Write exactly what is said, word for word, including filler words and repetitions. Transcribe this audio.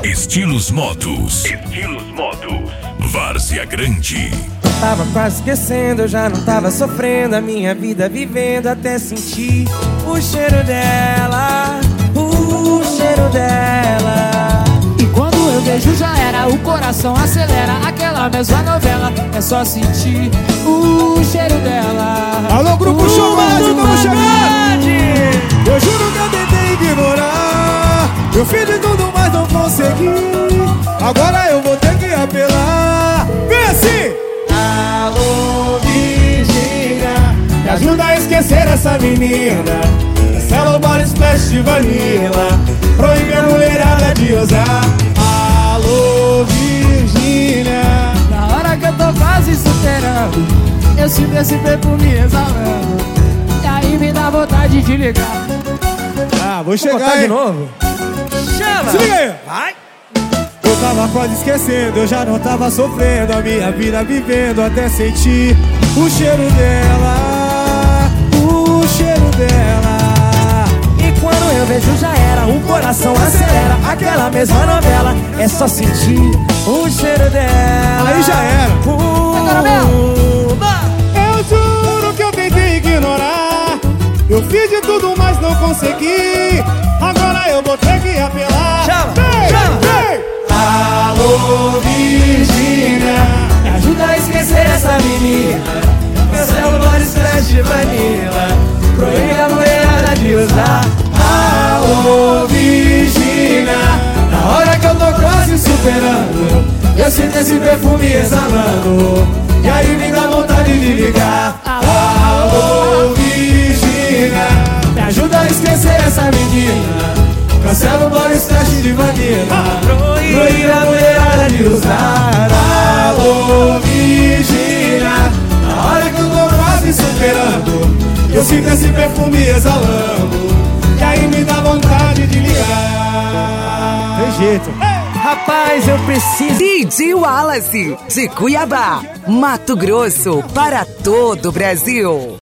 Estilos Motos. Estilos Motos. Várzea Grande. Tava quase esquecendo, eu já não tava sofrendo a minha vida vivendo até sentir o cheiro dela, o cheiro dela. E quando eu vejo já era, o coração acelera, aquela mesma novela, é só sentir o cheiro dela. Alô, Grupo Showmad, vamos chegar! Eu juro que eu tentei ignorar, eu fiz de tudo, mas não consegui. Agora eu vou ter que apelar. Vem assim! Alô, Virgínia, Me ajuda a esquecer essa menina. Cello Body Splash de vanilla, proíbe a mulherada de usar. Alô, Virgínia. Na hora que eu tô quase superando, eu sinto esse perfume exalando, e aí me dá vontade de ligar. Ah, vou Vou chegar botar de aí. novo? Chama! Se liga aí. Vai! Eu tava quase esquecendo, eu já não tava sofrendo a minha vida vivendo até sentir o cheiro dela, o cheiro dela. E quando eu vejo já era, o coração acelera, aquela mesma novela, é só sentir o cheiro dela. Aí já era. Uh, Eu juro que eu tentei ignorar, eu fiz de tudo, mas não consegui. Agora eu vou ter que apelar. Chama, Vem, chama. vem. Alô, Virgínia. Me ajuda a esquecer essa menina. Cancela o Body Splash de vanilla, proíbe a mulherada de usar. Alô, Virgínia. Na hora que eu tô quase superando, eu sinto esse perfume exalando, e aí me dá vontade de ligar. Alô, Virgínia. Me ajuda a esquecer essa menina. Cancela o Body Splash de vanilla, proíbe a mulherada de usar. Alô, Virgínia. Na hora que eu tô quase superando, Eu sinto esse perfume exalando, e aí me dá vontade de ligar. Tem jeito. rapaz, eu preciso. D J Wallace, de Cuiabá, Mato Grosso, para todo o Brasil.